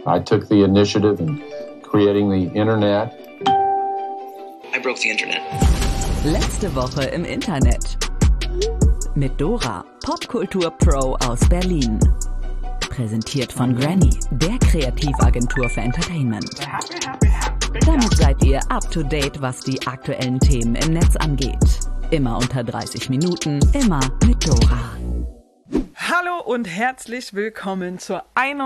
I took the initiative in creating the Internet. I broke the Internet. Letzte Woche im Internet. Mit Dora, Popkultur-Pro aus Berlin. Präsentiert von Granny, der Kreativagentur für Entertainment. Damit seid ihr up to date, was die aktuellen Themen im Netz angeht. Immer unter 30 Minuten, immer mit Dora. Hallo und herzlich willkommen zur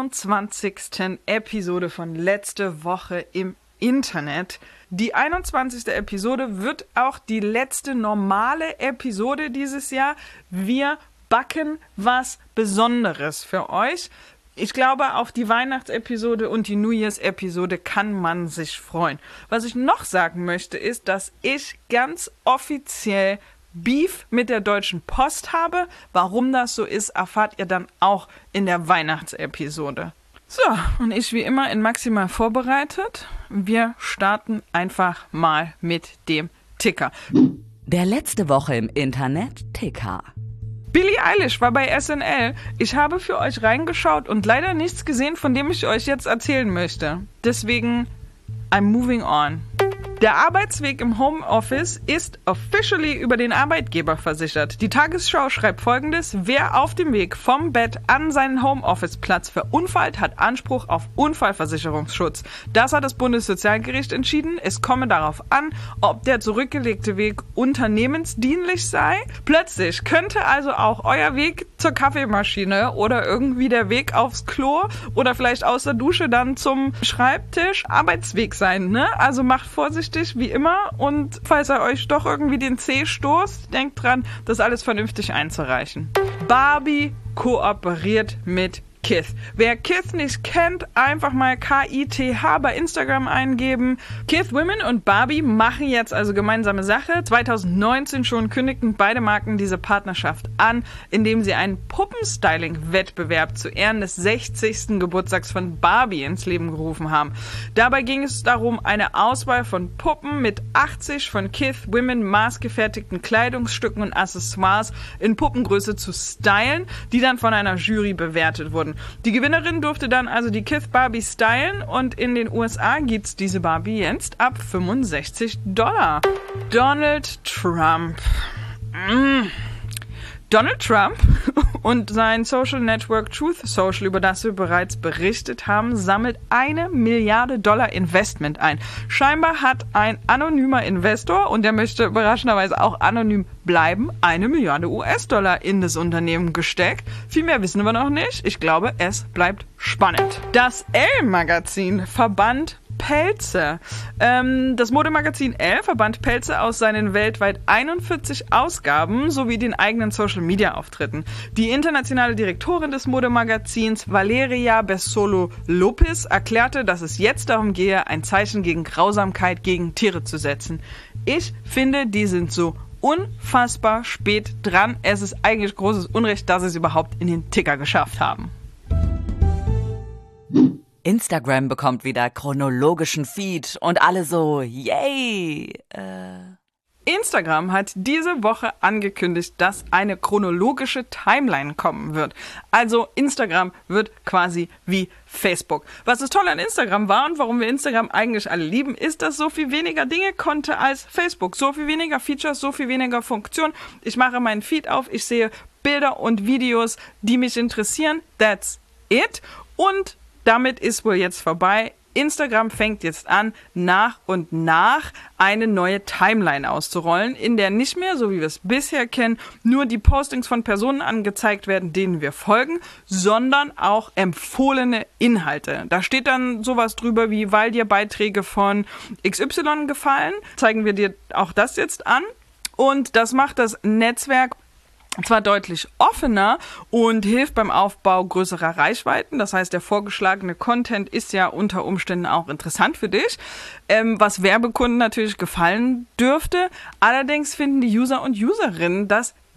21. Episode von Letzte Woche im Internet. Die 21. Episode wird auch die letzte normale Episode dieses Jahr. Wir backen was Besonderes für euch. Ich glaube, auf die Weihnachtsepisode und die New Year's-Episode kann man sich freuen. Was ich noch sagen möchte, ist, dass ich ganz offiziell Beef mit der Deutschen Post habe. Warum das so ist, erfahrt ihr dann auch in der Weihnachtsepisode. So, und ich wie immer in maximal vorbereitet. Wir starten einfach mal mit dem Ticker. Der letzte Woche im Internet Ticker. Billie Eilish war bei SNL. Ich habe für euch reingeschaut und leider nichts gesehen, von dem ich euch jetzt erzählen möchte. Deswegen, I'm moving on. Der Arbeitsweg im Homeoffice ist officially über den Arbeitgeber versichert. Die Tagesschau schreibt Folgendes: Wer auf dem Weg vom Bett an seinen Homeoffice-Platz verunfallt, hat Anspruch auf Unfallversicherungsschutz. Das hat das Bundessozialgericht entschieden. Es komme darauf an, ob der zurückgelegte Weg unternehmensdienlich sei. Plötzlich könnte also auch euer Weg zur Kaffeemaschine oder irgendwie der Weg aufs Klo oder vielleicht aus der Dusche dann zum Schreibtisch Arbeitsweg sein, ne? Also macht vorsichtig wie immer, und falls ihr euch doch irgendwie den Zeh stoßt, denkt dran, das alles vernünftig einzureichen. Barbie kooperiert mit Kith. Wer Kith nicht kennt, einfach mal KITH bei Instagram eingeben. Kith Women und Barbie machen jetzt also gemeinsame Sache. 2019 schon kündigten beide Marken diese Partnerschaft an, indem sie einen Puppenstyling-Wettbewerb zu Ehren des 60. Geburtstags von Barbie ins Leben gerufen haben. Dabei ging es darum, eine Auswahl von Puppen mit 80 von Kith Women maßgefertigten Kleidungsstücken und Accessoires in Puppengröße zu stylen, die dann von einer Jury bewertet wurden. Die Gewinnerin durfte dann also die Kith Barbie stylen, und in den USA gibt's diese Barbie jetzt ab $65. Donald Trump. Donald Trump und sein Social Network Truth Social, über das wir bereits berichtet haben, sammelt $1 Milliarde Investment ein. Scheinbar hat ein anonymer Investor, und der möchte überraschenderweise auch anonym bleiben, $1 Milliarde in das Unternehmen gesteckt. Viel mehr wissen wir noch nicht. Ich glaube, es bleibt spannend. Das Elle-Magazin verbannt Pelze. Das Modemagazin Elle verbannt Pelze aus seinen weltweit 41 Ausgaben sowie den eigenen Social-Media-Auftritten. Die internationale Direktorin des Modemagazins, Valeria Bessolo Lopez, erklärte, dass es jetzt darum gehe, ein Zeichen gegen Grausamkeit gegen Tiere zu setzen. Ich finde, die sind so unfassbar spät dran. Es ist eigentlich großes Unrecht, dass sie es überhaupt in den Ticker geschafft haben. Instagram bekommt wieder chronologischen Feed und alle so, yay! Instagram hat diese Woche angekündigt, dass eine chronologische Timeline kommen wird. Also Instagram wird quasi wie Facebook. Was das Tolle an Instagram war und warum wir Instagram eigentlich alle lieben, ist, dass so viel weniger Dinge konnte als Facebook. So viel weniger Features, so viel weniger Funktionen. Ich mache meinen Feed auf, ich sehe Bilder und Videos, die mich interessieren. That's it. Und damit ist wohl jetzt vorbei. Instagram fängt jetzt an, nach und nach eine neue Timeline auszurollen, in der nicht mehr, so wie wir es bisher kennen, nur die Postings von Personen angezeigt werden, denen wir folgen, sondern auch empfohlene Inhalte. Da steht dann sowas drüber wie, weil dir Beiträge von XY gefallen, zeigen wir dir auch das jetzt an. Und das macht das Netzwerk zwar deutlich offener und hilft beim Aufbau größerer Reichweiten. Das heißt, der vorgeschlagene Content ist ja unter Umständen auch interessant für dich, was Werbekunden natürlich gefallen dürfte. Allerdings finden die User und Userinnen das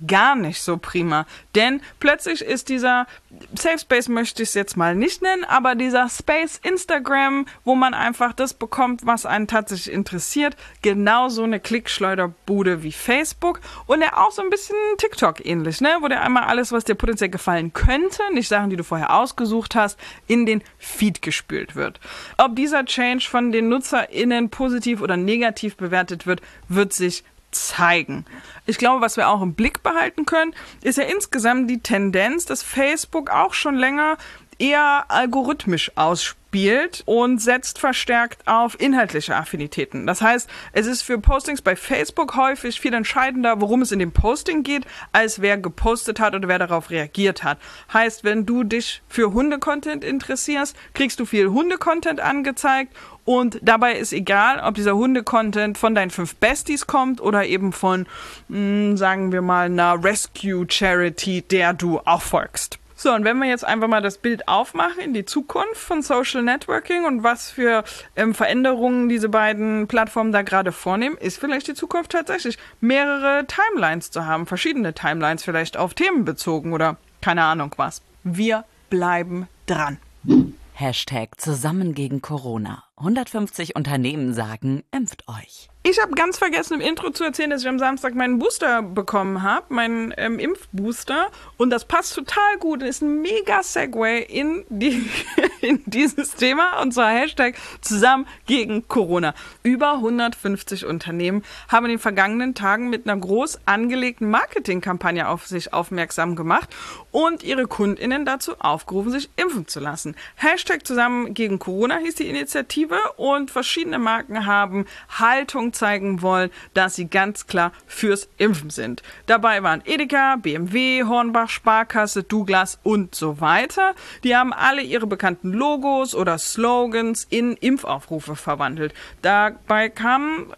gar nicht so prima. Denn plötzlich ist dieser Safe Space, möchte ich es jetzt mal nicht nennen, aber dieser Space Instagram, wo man einfach das bekommt, was einen tatsächlich interessiert, genauso eine Klickschleuderbude wie Facebook und der auch so ein bisschen TikTok ähnlich, ne? Wo der einmal alles, was dir potenziell gefallen könnte, nicht Sachen, die du vorher ausgesucht hast, in den Feed gespült wird. Ob dieser Change von den NutzerInnen positiv oder negativ bewertet wird, wird sich zeigen. Ich glaube, was wir auch im Blick behalten können, ist ja insgesamt die Tendenz, dass Facebook auch schon länger eher algorithmisch ausspielt und setzt verstärkt auf inhaltliche Affinitäten. Das heißt, es ist für Postings bei Facebook häufig viel entscheidender, worum es in dem Posting geht, als wer gepostet hat oder wer darauf reagiert hat. Heißt, wenn du dich für Hunde-Content interessierst, kriegst du viel Hunde-Content angezeigt und dabei ist egal, ob dieser Hunde-Content von deinen 5 Besties kommt oder eben von, sagen wir mal, einer Rescue-Charity, der du auch folgst. So, und wenn wir jetzt einfach mal das Bild aufmachen in die Zukunft von Social Networking und was für Veränderungen diese beiden Plattformen da gerade vornehmen, ist vielleicht die Zukunft tatsächlich mehrere Timelines zu haben, verschiedene Timelines vielleicht auf Themen bezogen oder keine Ahnung was. Wir bleiben dran. #Zusammen gegen Corona. 150 Unternehmen sagen, impft euch. Ich habe ganz vergessen im Intro zu erzählen, dass ich am Samstag meinen Booster bekommen habe, meinen Impfbooster. Und das passt total gut. Das ist ein mega Segway in dieses Thema. Und zwar #zusammen gegen Corona. Über 150 Unternehmen haben in den vergangenen Tagen mit einer groß angelegten Marketingkampagne auf sich aufmerksam gemacht und ihre KundInnen dazu aufgerufen, sich impfen zu lassen. #zusammen gegen Corona hieß die Initiative und verschiedene Marken haben Haltung zeigen wollen, dass sie ganz klar fürs Impfen sind. Dabei waren Edeka, BMW, Hornbach, Sparkasse, Douglas und so weiter. Die haben alle ihre bekannten Logos oder Slogans in Impfaufrufe verwandelt. Dabei kamen,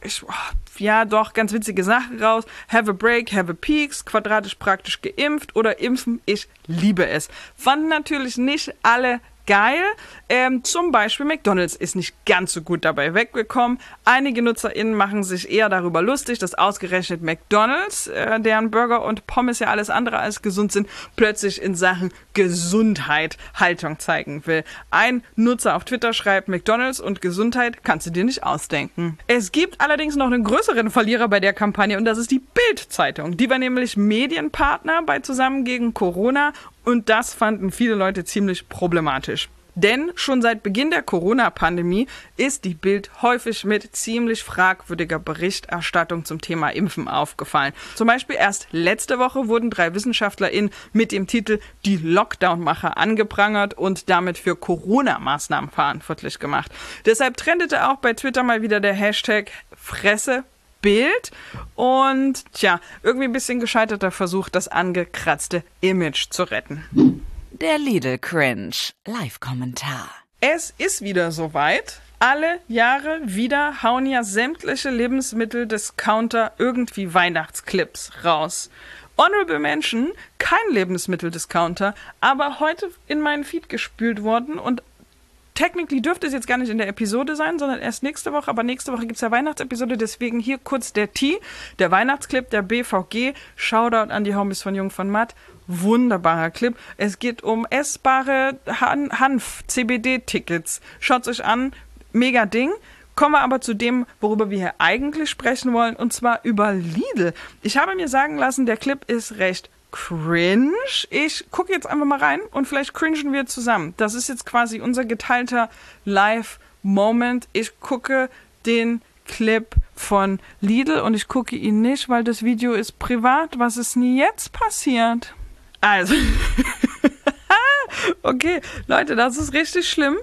ganz witzige Sachen raus. Have a break, have a peaks, quadratisch praktisch geimpft oder impfen, ich liebe es. Fanden natürlich nicht alle geil. Zum Beispiel McDonald's ist nicht ganz so gut dabei weggekommen. Einige NutzerInnen machen sich eher darüber lustig, dass ausgerechnet McDonald's, deren Burger und Pommes ja alles andere als gesund sind, plötzlich in Sachen Gesundheit Haltung zeigen will. Ein Nutzer auf Twitter schreibt, McDonald's und Gesundheit kannst du dir nicht ausdenken. Es gibt allerdings noch einen größeren Verlierer bei der Kampagne und das ist die Bild-Zeitung. Die war nämlich Medienpartner bei Zusammen gegen Corona und das fanden viele Leute ziemlich problematisch. Denn schon seit Beginn der Corona-Pandemie ist die Bild häufig mit ziemlich fragwürdiger Berichterstattung zum Thema Impfen aufgefallen. Zum Beispiel erst letzte Woche wurden 3 WissenschaftlerInnen mit dem Titel Die Lockdown-Macher angeprangert und damit für Corona-Maßnahmen verantwortlich gemacht. Deshalb trendete auch bei Twitter mal wieder der Hashtag Fressebild und irgendwie ein bisschen gescheiterter Versuch, das angekratzte Image zu retten. Der Lidl-Cringe. Live-Kommentar. Es ist wieder soweit. Alle Jahre wieder hauen ja sämtliche Lebensmitteldiscounter irgendwie Weihnachtsclips raus. Honorable Mention, kein Lebensmitteldiscounter, aber heute in meinen Feed gespült worden und technically dürfte es jetzt gar nicht in der Episode sein, sondern erst nächste Woche. Aber nächste Woche gibt es ja Weihnachtsepisode, deswegen hier kurz der Tee, der Weihnachtsclip der BVG. Shoutout an die Homies von Jung von Matt. Wunderbarer Clip. Es geht um essbare Hanf-CBD-Tickets. Schaut's euch an. Mega Ding. Kommen wir aber zu dem, worüber wir hier eigentlich sprechen wollen, und zwar über Lidl. Ich habe mir sagen lassen, der Clip ist recht cringe. Ich gucke jetzt einfach mal rein und vielleicht cringen wir zusammen. Das ist jetzt quasi unser geteilter Live-Moment. Ich gucke den Clip von Lidl und ich gucke ihn nicht, weil das Video ist privat. Was ist denn jetzt passiert? Also, okay, Leute, das ist richtig schlimm.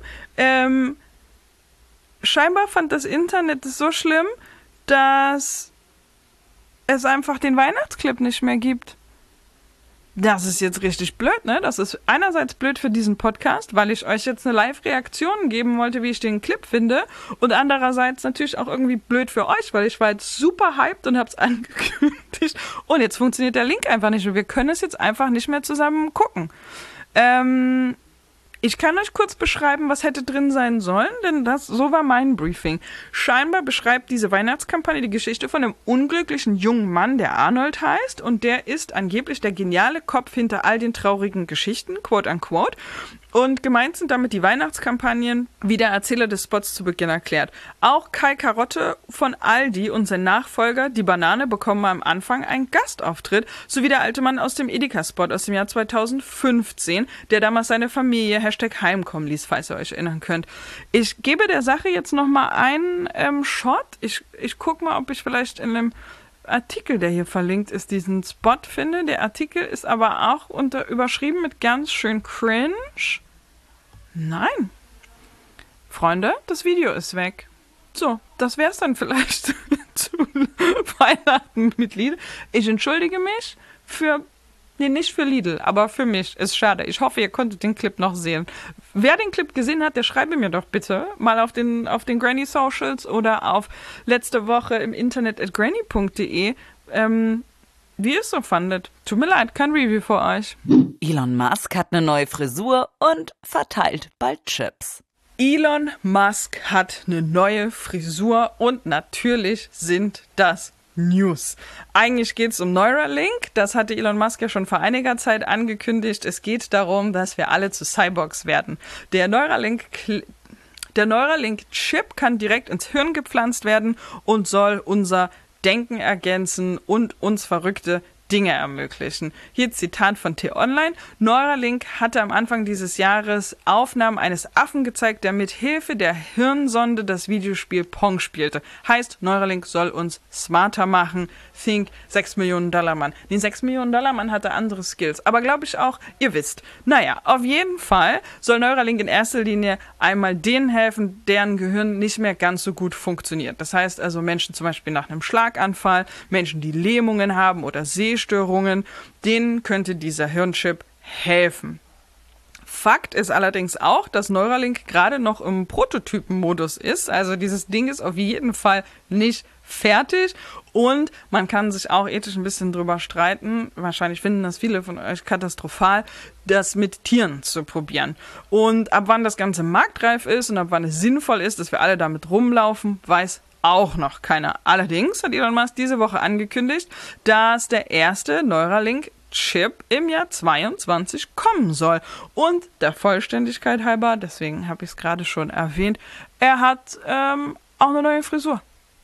Scheinbar fand das Internet es so schlimm, dass es einfach den Weihnachtsclip nicht mehr gibt. Das ist jetzt richtig blöd, ne? Das ist einerseits blöd für diesen Podcast, weil ich euch jetzt eine Live-Reaktion geben wollte, wie ich den Clip finde. Und andererseits natürlich auch irgendwie blöd für euch, weil ich war jetzt super hyped und hab's angekündigt. Und jetzt funktioniert der Link einfach nicht und wir können es jetzt einfach nicht mehr zusammen gucken. Ich kann euch kurz beschreiben, was hätte drin sein sollen, denn so war mein Briefing. Scheinbar beschreibt diese Weihnachtskampagne die Geschichte von einem unglücklichen jungen Mann, der Arnold heißt, und der ist angeblich der geniale Kopf hinter all den traurigen Geschichten, quote unquote. Und gemeint sind damit die Weihnachtskampagnen, wie der Erzähler des Spots zu Beginn erklärt. Auch Kai Karotte von Aldi und sein Nachfolger, die Banane, bekommen am Anfang einen Gastauftritt, sowie der alte Mann aus dem Edeka-Spot aus dem Jahr 2015, der damals seine Familie #heimkommen ließ, falls ihr euch erinnern könnt. Ich gebe der Sache jetzt nochmal einen Shot. Ich gucke mal, ob ich vielleicht in einem Artikel, der hier verlinkt ist, diesen Spot finde. Der Artikel ist aber auch überschrieben mit ganz schön cringe. Nein. Freunde, das Video ist weg. So, das wär's dann vielleicht zu Weihnachten mit Lidl. Ich entschuldige mich nicht für Lidl, aber für mich. Ist schade. Ich hoffe, ihr konntet den Clip noch sehen. Wer den Clip gesehen hat, der schreibe mir doch bitte mal auf den Granny Socials oder auf letzte Woche im Internet @granny.de, wie ihr es so fandet. Tut mir leid, kein Review für euch. Elon Musk hat eine neue Frisur und verteilt bald Chips. Elon Musk hat eine neue Frisur und natürlich sind das News. Eigentlich geht es um Neuralink. Das hatte Elon Musk ja schon vor einiger Zeit angekündigt. Es geht darum, dass wir alle zu Cyborgs werden. Der Neuralink-Chip kann direkt ins Hirn gepflanzt werden und soll unser Denken ergänzen und uns verrückte Dinge ermöglichen. Hier Zitat von T-Online. Neuralink hatte am Anfang dieses Jahres Aufnahmen eines Affen gezeigt, der mit Hilfe der Hirnsonde das Videospiel Pong spielte. Heißt, Neuralink soll uns smarter machen. Think $6 Millionen Mann. Den $6 Millionen Mann hatte andere Skills. Aber glaube ich auch, ihr wisst. Naja, auf jeden Fall soll Neuralink in erster Linie einmal denen helfen, deren Gehirn nicht mehr ganz so gut funktioniert. Das heißt also Menschen zum Beispiel nach einem Schlaganfall, Menschen, die Lähmungen haben oder Sehstörungen, denen könnte dieser Hirnchip helfen. Fakt ist allerdings auch, dass Neuralink gerade noch im Prototypenmodus ist. Also dieses Ding ist auf jeden Fall nicht fertig und man kann sich auch ethisch ein bisschen drüber streiten. Wahrscheinlich finden das viele von euch katastrophal, das mit Tieren zu probieren. Und ab wann das Ganze marktreif ist und ab wann es sinnvoll ist, dass wir alle damit rumlaufen, weiß auch noch keiner. Allerdings hat Elon Musk diese Woche angekündigt, dass der erste Neuralink-Chip im Jahr 2022 kommen soll. Und der Vollständigkeit halber, deswegen habe ich es gerade schon erwähnt, er hat auch eine neue Frisur.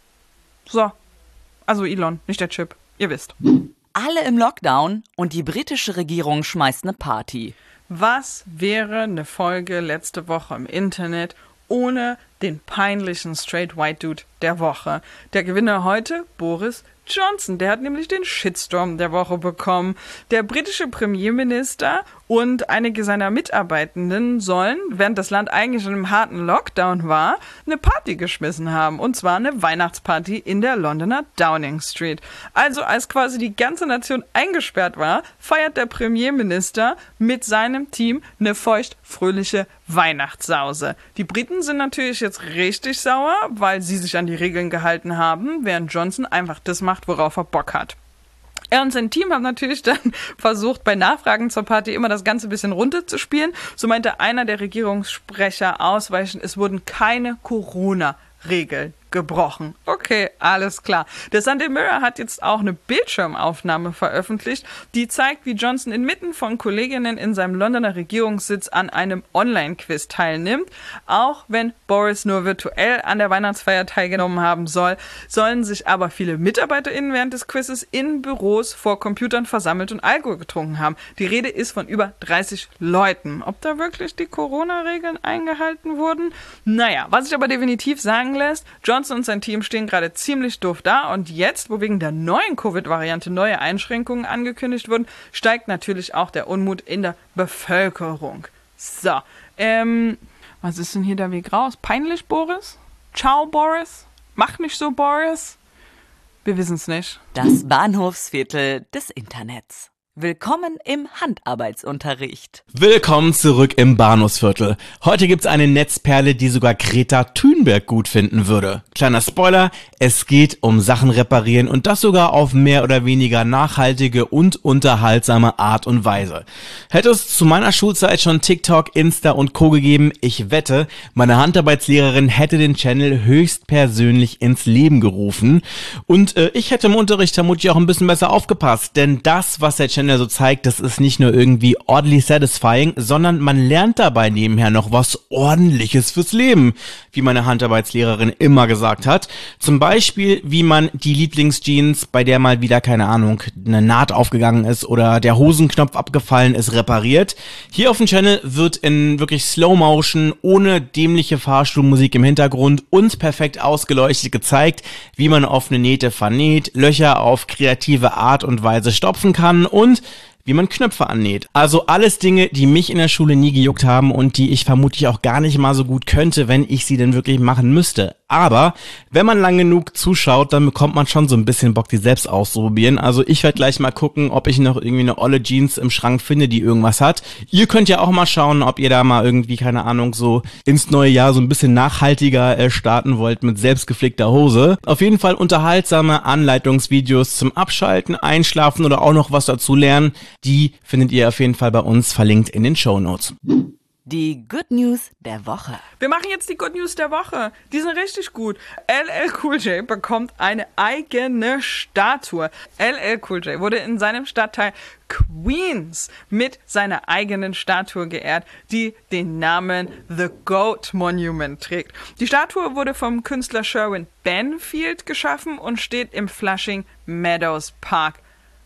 So, also Elon, nicht der Chip, ihr wisst. Alle im Lockdown und die britische Regierung schmeißt eine Party. Was wäre eine Folge letzte Woche im Internet ohne den peinlichen Straight White Dude der Woche? Der Gewinner heute, Boris Johnson. Der hat nämlich den Shitstorm der Woche bekommen. Der britische Premierminister und einige seiner Mitarbeitenden sollen, während das Land eigentlich in einem harten Lockdown war, eine Party geschmissen haben. Und zwar eine Weihnachtsparty in der Londoner Downing Street. Also als quasi die ganze Nation eingesperrt war, feiert der Premierminister mit seinem Team eine feuchtfröhliche Weihnachtssause. Die Briten sind natürlich jetzt richtig sauer, weil sie sich an die Regeln gehalten haben, während Johnson einfach das macht, worauf er Bock hat. Er und sein Team haben natürlich dann versucht, bei Nachfragen zur Party immer das Ganze ein bisschen runterzuspielen. So meinte einer der Regierungssprecher ausweichend, es wurden keine Corona-Regeln gebrochen. Okay, alles klar. Der Sunday Mirror hat jetzt auch eine Bildschirmaufnahme veröffentlicht, die zeigt, wie Johnson inmitten von Kolleginnen in seinem Londoner Regierungssitz an einem Online-Quiz teilnimmt. Auch wenn Boris nur virtuell an der Weihnachtsfeier teilgenommen haben soll, sollen sich aber viele MitarbeiterInnen während des Quizzes in Büros vor Computern versammelt und Alkohol getrunken haben. Die Rede ist von über 30 Leuten. Ob da wirklich die Corona-Regeln eingehalten wurden? Naja, was sich aber definitiv sagen lässt, Johnson und sein Team stehen gerade ziemlich doof da und jetzt, wo wegen der neuen Covid-Variante neue Einschränkungen angekündigt wurden, steigt natürlich auch der Unmut in der Bevölkerung. So, was ist denn hier der Weg raus? Peinlich, Boris? Ciao, Boris? Mach nicht so, Boris? Wir wissen es nicht. Das Bahnhofsviertel des Internets. Willkommen im Handarbeitsunterricht. Willkommen zurück im Bahnhofsviertel. Heute gibt's eine Netzperle, die sogar Greta Thunberg gut finden würde. Kleiner Spoiler, es geht um Sachen reparieren und das sogar auf mehr oder weniger nachhaltige und unterhaltsame Art und Weise. Hätte es zu meiner Schulzeit schon TikTok, Insta und Co. gegeben, ich wette, meine Handarbeitslehrerin hätte den Channel höchstpersönlich ins Leben gerufen. Und ich hätte im Unterricht vermutlich auch ein bisschen besser aufgepasst, denn das, was der Channel so zeigt, das ist nicht nur irgendwie oddly satisfying, sondern man lernt dabei nebenher noch was Ordentliches fürs Leben, wie meine Handarbeitslehrerin immer gesagt hat. Zum Beispiel, wie man die Lieblingsjeans, bei der mal wieder, keine Ahnung, eine Naht aufgegangen ist oder der Hosenknopf abgefallen ist, repariert. Hier auf dem Channel wird in wirklich Slow Motion, ohne dämliche Fahrstuhlmusik im Hintergrund und perfekt ausgeleuchtet gezeigt, wie man offene Nähte vernäht, Löcher auf kreative Art und Weise stopfen kann und wie man Knöpfe annäht. Also alles Dinge, die mich in der Schule nie gejuckt haben und die ich vermutlich auch gar nicht mal so gut könnte, wenn ich sie denn wirklich machen müsste. Aber wenn man lang genug zuschaut, dann bekommt man schon so ein bisschen Bock, die selbst auszuprobieren. Also ich werde gleich mal gucken, ob ich noch irgendwie eine olle Jeans im Schrank finde, die irgendwas hat. Ihr könnt ja auch mal schauen, ob ihr da mal irgendwie, keine Ahnung, so ins neue Jahr so ein bisschen nachhaltiger starten wollt mit selbstgeflickter Hose. Auf jeden Fall unterhaltsame Anleitungsvideos zum Abschalten, Einschlafen oder auch noch was dazu lernen. Die findet ihr auf jeden Fall bei uns verlinkt in den Shownotes. Die Good News der Woche. Wir machen jetzt die Good News der Woche. Die sind richtig gut. LL Cool J bekommt eine eigene Statue. LL Cool J wurde in seinem Stadtteil Queens mit seiner eigenen Statue geehrt, die den Namen The Goat Monument trägt. Die Statue wurde vom Künstler Sherwin Benfield geschaffen und steht im Flushing Meadows Park.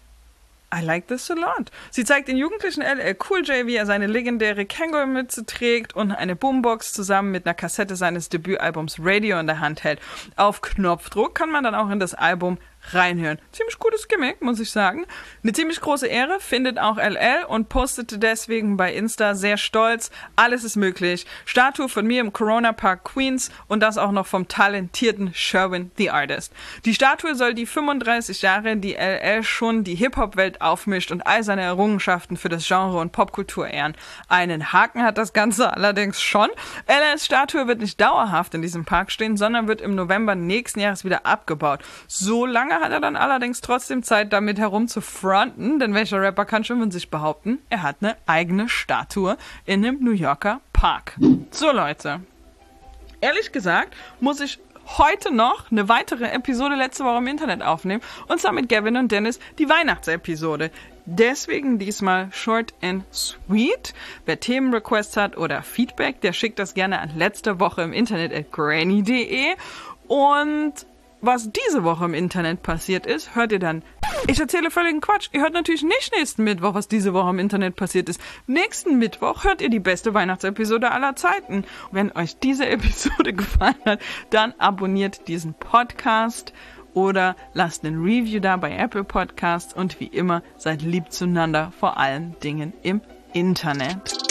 I like this a lot. Sie zeigt den jugendlichen LL Cool J, wie er seine legendäre Känguru-Mütze trägt und eine Boombox zusammen mit einer Kassette seines Debütalbums Radio in der Hand hält. Auf Knopfdruck kann man dann auch in das Album reinhören. Ziemlich gutes Gimmick, muss ich sagen. Eine ziemlich große Ehre findet auch LL und postete deswegen bei Insta sehr stolz: Alles ist möglich. Statue von mir im Corona Park Queens und das auch noch vom talentierten Sherwin the Artist. Die Statue soll die 35 Jahre, die LL schon die Hip-Hop-Welt aufmischt und all seine Errungenschaften für das Genre und Popkultur ehren. Einen Haken hat das Ganze allerdings schon. LLs Statue wird nicht dauerhaft in diesem Park stehen, sondern wird im November nächsten Jahres wieder abgebaut. So lange hat er dann allerdings trotzdem Zeit, damit herumzufronten, denn welcher Rapper kann schon von sich behaupten, er hat eine eigene Statue in einem New Yorker Park. So Leute, ehrlich gesagt muss ich heute noch eine weitere Episode letzte Woche im Internet aufnehmen, und zwar mit Gavin und Dennis, die Weihnachtsepisode. Deswegen diesmal short and sweet. Wer Themenrequests hat oder Feedback, der schickt das gerne an letzte Woche im Internet @granny.de. Und was diese Woche im Internet passiert ist, hört ihr dann. Ich erzähle völligen Quatsch. Ihr hört natürlich nicht nächsten Mittwoch, was diese Woche im Internet passiert ist. Nächsten Mittwoch hört ihr die beste Weihnachtsepisode aller Zeiten. Wenn euch diese Episode gefallen hat, dann abonniert diesen Podcast oder lasst einen Review da bei Apple Podcasts und wie immer, seid lieb zueinander, vor allen Dingen im Internet.